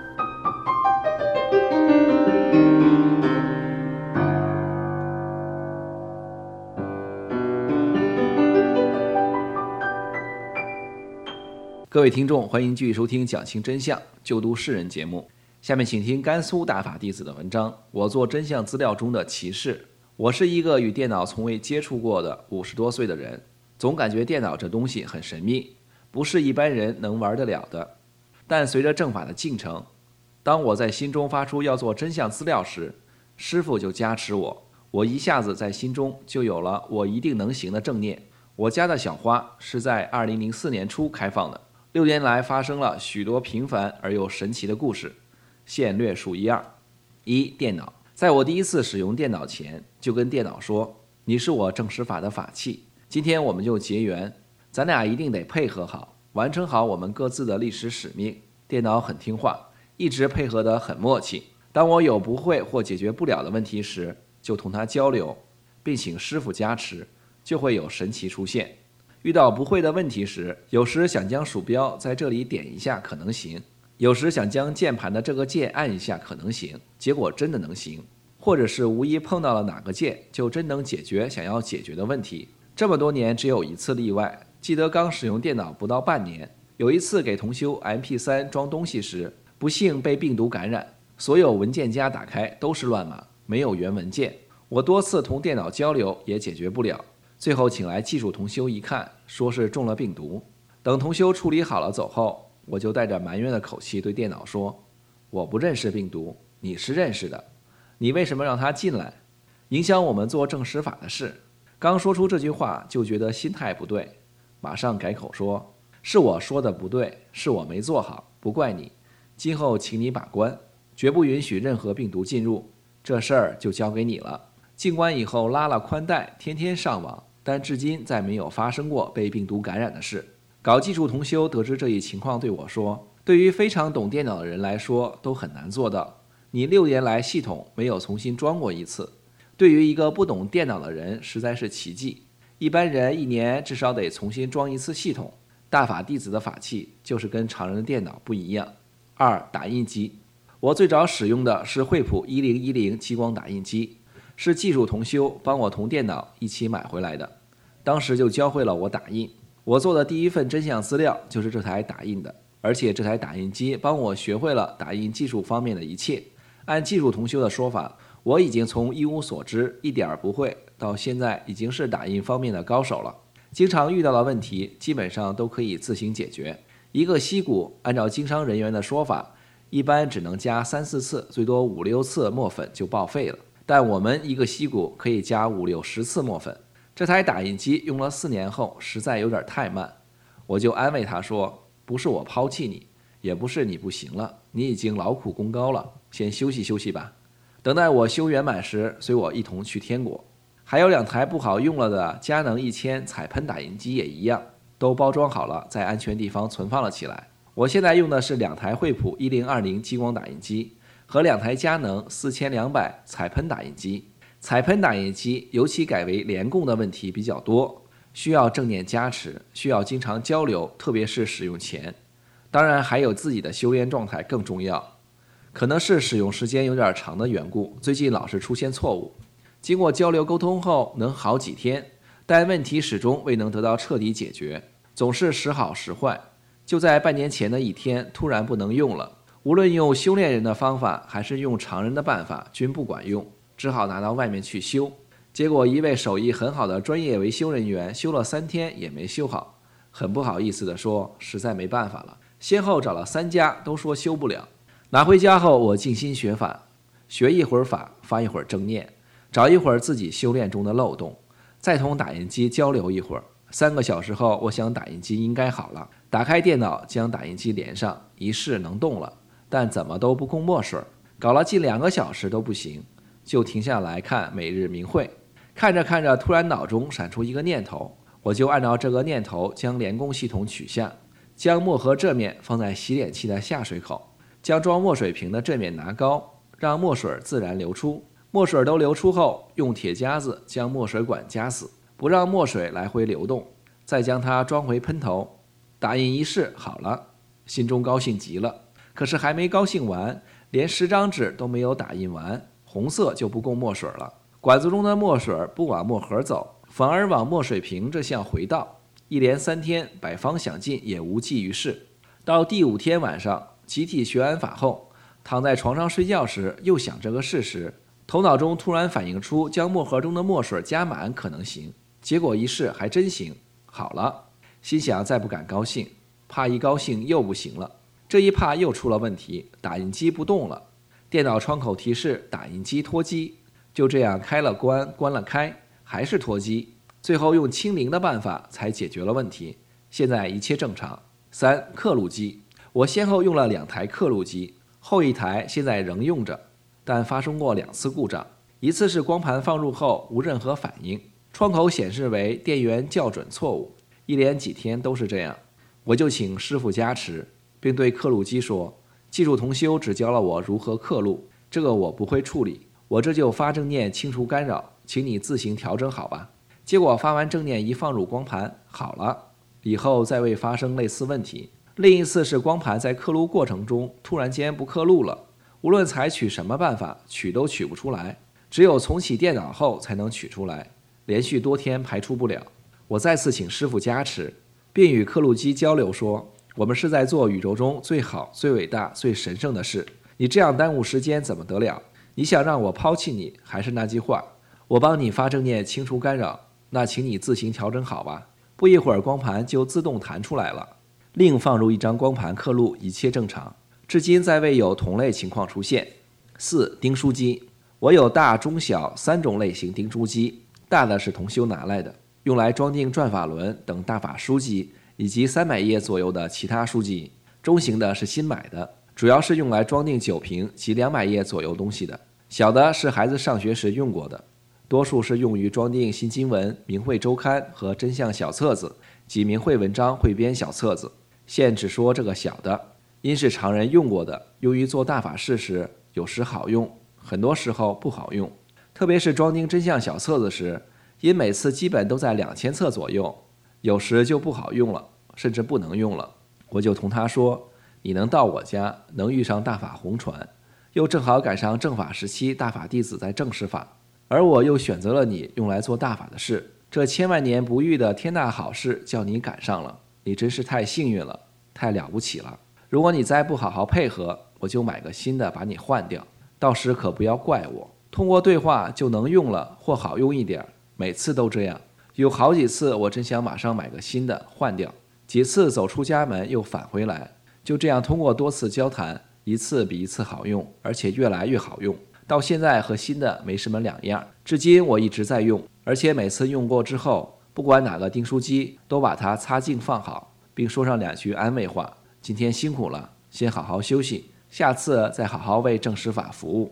各位听众，欢迎继续收听讲清真相救度世人节目。下面请听甘肃大法弟子的文章，我做真相资料中的骑士。我是一个与电脑从未接触过的五十多岁的人，总感觉电脑这东西很神秘，不是一般人能玩得了的。但随着正法的进程，当我在心中发出要做真相资料时，师父就加持我，我一下子在心中就有了我一定能行的正念。我家的小花是在二零零四年初开放的，六年来发生了许多平凡而又神奇的故事，现略述一二。一、电脑。在我第一次使用电脑前，就跟电脑说，你是我正实法的法器，今天我们就结缘，咱俩一定得配合好，完成好我们各自的历史使命。电脑很听话，一直配合得很默契。当我有不会或解决不了的问题时，就同他交流，并请师父加持，就会有神奇出现。遇到不会的问题时，有时想将鼠标在这里点一下可能行，有时想将键盘的这个键按一下可能行，结果真的能行，或者是无意碰到了哪个键，就真能解决想要解决的问题。这么多年只有一次例外，记得刚使用电脑不到半年，有一次给同修 M P 三 装东西时，不幸被病毒感染，所有文件夹打开都是乱码，没有原文件。我多次同电脑交流也解决不了，最后请来技术同修一看，说是中了病毒。等同修处理好了走后，我就带着埋怨的口气对电脑说，我不认识病毒，你是认识的，你为什么让它进来，影响我们做正实法的事。刚说出这句话就觉得心态不对，马上改口说，是我说的不对，是我没做好，不怪你，今后请你把关，绝不允许任何病毒进入，这事儿就交给你了。进关以后拉了宽带，天天上网，但至今再没有发生过被病毒感染的事。搞技术同修得知这一情况对我说，对于非常懂电脑的人来说都很难做到，你六年来系统没有重新装过一次，对于一个不懂电脑的人实在是奇迹，一般人一年至少得重新装一次系统，大法弟子的法器就是跟常人的电脑不一样。二、打印机。我最早使用的是惠普一零一零激光打印机，是技术同修帮我同电脑一起买回来的，当时就教会了我打印。我做的第一份真相资料就是这台打印的，而且这台打印机帮我学会了打印技术方面的一切。按技术同修的说法，我已经从一无所知一点不会到现在已经是打印方面的高手了，经常遇到的问题基本上都可以自行解决。一个锡鼓按照经商人员的说法，一般只能加三四次，最多五六次墨粉就报废了，但我们一个锡鼓可以加五六十次墨粉。这台打印机用了四年后实在有点太慢，我就安慰他说，不是我抛弃你，也不是你不行了，你已经劳苦功高了，先休息休息吧，等待我修圆满时随我一同去天国。还有两台不好用了的佳能一千彩喷打印机也一样，都包装好了，在安全地方存放了起来。我现在用的是两台惠普一零二零激光打印机和两台佳能四千两百彩喷打印机。彩喷打印机尤其改为联供的问题比较多，需要正念加持，需要经常交流，特别是使用前。当然还有自己的修炼状态更重要，可能是使用时间有点长的缘故，最近老是出现错误。经过交流沟通后能好几天，但问题始终未能得到彻底解决，总是时好时坏。就在半年前的一天突然不能用了，无论用修炼人的方法还是用常人的办法均不管用，只好拿到外面去修。结果一位手艺很好的专业维修人员修了三天也没修好，很不好意思地说，实在没办法了，先后找了三家都说修不了。拿回家后我静心学法，学一会儿法，发一会儿正念，找一会儿自己修炼中的漏洞，再同打印机交流一会儿。三个小时后，我想打印机应该好了，打开电脑将打印机连上，一试能动了，但怎么都不供墨水，搞了近两个小时都不行，就停下来看每日明慧。看着看着，突然脑中闪出一个念头，我就按照这个念头将联供系统取下，将墨盒正面放在洗脸器的下水口，将装墨水瓶的正面拿高，让墨水自然流出。墨水都流出后，用铁夹子将墨水管夹死，不让墨水来回流动，再将它装回喷头。打印一试好了， 心中高兴极了。可是还没高兴完，连十张纸都没有打印完，红色就不够墨水了。管子中的墨水不往墨盒走，反而往墨水瓶这项回倒。一连三天百方想尽也无济于事。到第五天晚上，集体学完法后，躺在床上睡觉时，又想这个事时，头脑中突然反映出将墨盒中的墨水加满可能行。结果一试还真行，好了。心想再不敢高兴，怕一高兴又不行了。这一怕又出了问题，打印机不动了。电脑窗口提示打印机脱机，就这样开了关，关了开，还是脱机。最后用清零的办法才解决了问题，现在一切正常。三、刻录机，我先后用了两台刻录机，后一台现在仍用着，但发生过两次故障。一次是光盘放入后无任何反应，窗口显示为电源校准错误，一连几天都是这样。我就请师傅加持，并对刻录机说，技术同修只教了我如何刻录，这个我不会处理，我这就发正念清除干扰，请你自行调整好吧。结果发完正念一放入光盘，好了，以后再未发生类似问题。另一次是光盘在刻录过程中突然间不刻录了，无论采取什么办法取都取不出来，只有重启电脑后才能取出来，连续多天排除不了。我再次请师傅加持，并与刻录机交流说，我们是在做宇宙中最好最伟大最神圣的事，你这样耽误时间怎么得了？你想让我抛弃你，还是那句话，我帮你发正念清除干扰，那请你自行调整好吧。不一会儿光盘就自动弹出来了，另放入一张光盘刻录，一切正常，至今再未有同类情况出现。四、钉书机，我有大中小三种类型钉书机，大的是同修拿来的，用来装订转法轮等大法书籍以及三百页左右的其他书籍，中型的是新买的，主要是用来装订酒瓶及两百页左右东西的，小的是孩子上学时用过的，多数是用于装订新经文、明慧周刊和真相小册子及明慧文章汇编小册子。现只说这个小的，因是常人用过的，用于做大法事时，有时好用，很多时候不好用。特别是装订真相小册子时，因每次基本都在两千册左右，有时就不好用了，甚至不能用了。我就同他说，你能到我家，能遇上大法红传，又正好赶上正法时期大法弟子在正视法，而我又选择了你用来做大法的事，这千万年不遇的天大好事叫你赶上了，你真是太幸运了，太了不起了。如果你再不好好配合，我就买个新的把你换掉，到时可不要怪我。通过对话就能用了，或好用一点，每次都这样。有好几次我真想马上买个新的换掉，几次走出家门又返回来，就这样通过多次交谈，一次比一次好用，而且越来越好用，到现在和新的没什么两样。至今我一直在用，而且每次用过之后，不管哪个订书机都把它擦净放好，并说上两句安慰话，今天辛苦了，先好好休息，下次再好好为正实法服务。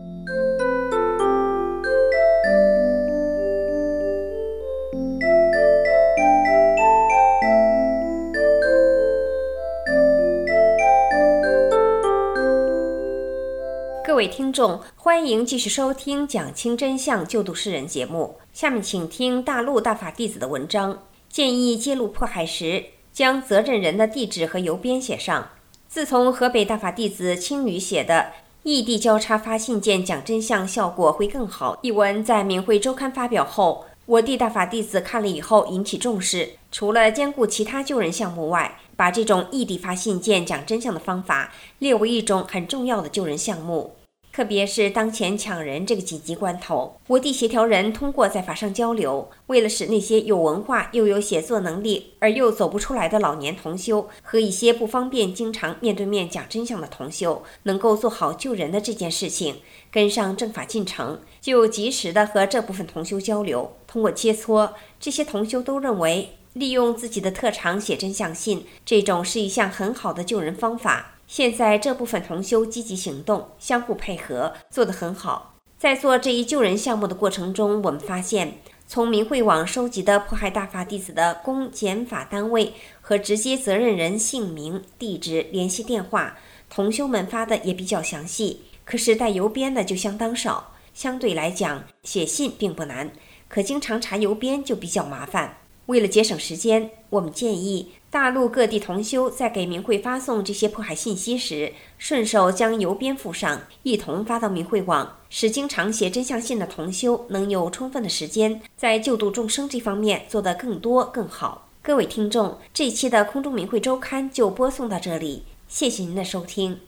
各位听众，欢迎继续收听讲清真相救度世人节目。下面请听大陆大法弟子的文章，建议揭露迫害时将责任人的地址和邮编写上。自从河北大法弟子青雨写的异地交叉发信件讲真相效果会更好一文在明慧周刊发表后，我地大法弟子看了以后引起重视，除了兼顾其他救人项目外，把这种异地发信件讲真相的方法列为一种很重要的救人项目。特别是当前抢人这个紧急关头，我地协调人通过在法上交流，为了使那些有文化又有写作能力而又走不出来的老年同修和一些不方便经常面对面讲真相的同修能够做好救人的这件事情，跟上正法进程，就及时的和这部分同修交流。通过切磋，这些同修都认为利用自己的特长写真相信，这种是一项很好的救人方法。现在这部分同修积极行动，相互配合，做得很好。在做这一救人项目的过程中，我们发现从明慧网收集的迫害大法弟子的公检法单位和直接责任人姓名、地址、联系电话，同修们发的也比较详细，可是带邮编的就相当少。相对来讲，写信并不难，可经常查邮编就比较麻烦。为了节省时间，我们建议大陆各地同修在给明慧发送这些迫害信息时，顺手将邮编附上，一同发到明慧网，使经常写真相信的同修能有充分的时间在救度众生这方面做得更多更好。各位听众，这期的空中明慧周刊就播送到这里，谢谢您的收听。